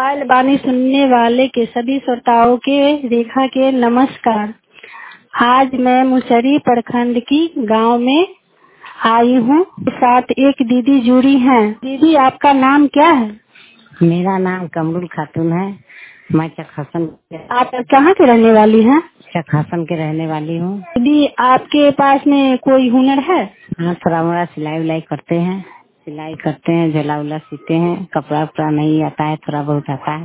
Mobile वाणी सुनने वाले के सभी श्रोताओं के रेखा के नमस्कार। आज मैं मुसरी प्रखंड की गांव में आई हूँ। साथ एक दीदी जुड़ी हैं। दीदी, आपका नाम क्या है? मेरा नाम कमरुल खातून है। मैं चकहसन। आप कहाँ के रहने वाली हैं? चकहसन के रहने वाली हूँ। दीदी, आपके पास में कोई हुनर है? हाँ, थोड़ा मोड़ा सिलाई उलाई करते हैं, सिलाई करते हैं, झोला उला सीते हैं। कपड़ा उपड़ा नहीं आता है, थोड़ा बहुत आता है।